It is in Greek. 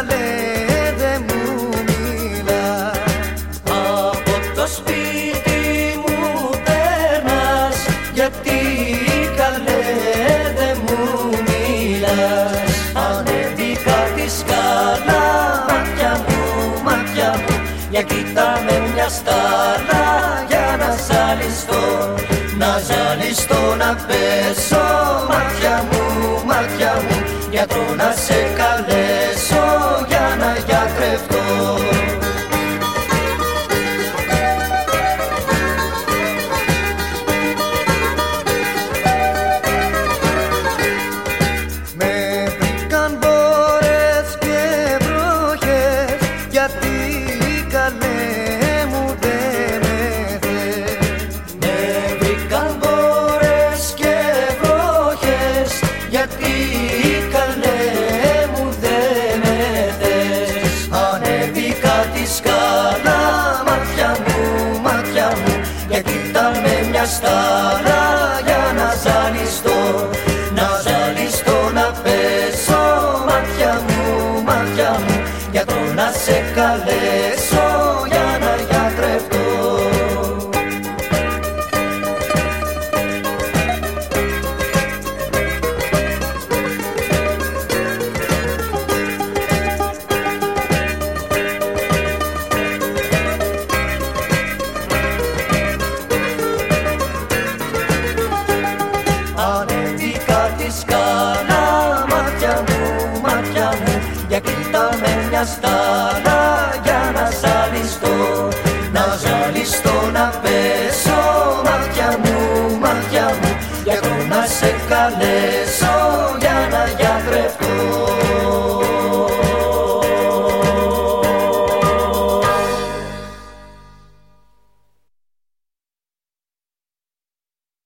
καλέ δεν μου μιλάς. Από το σπίτι μου περνάς, γιατί καλέ δεν μου μιλάς. Ανέβηκα τη σκάλα, μάτια μου, για κοίτα με μια στάλα, για να ζαλιστώ, να πέσω. Μάτια μου, γιατρό να σε καλέσω, για να γιατρευτώ. Στάλα, για να ζαλιστώ, να πέσω. Μάτια μου, γιατρό να σε καλέσω, για να γιατρευτώ. Για κοίτα με μια στάλα, για να ζαλιστώ, να πέσω. Μάτια μου, γιατρό να σε καλέσω,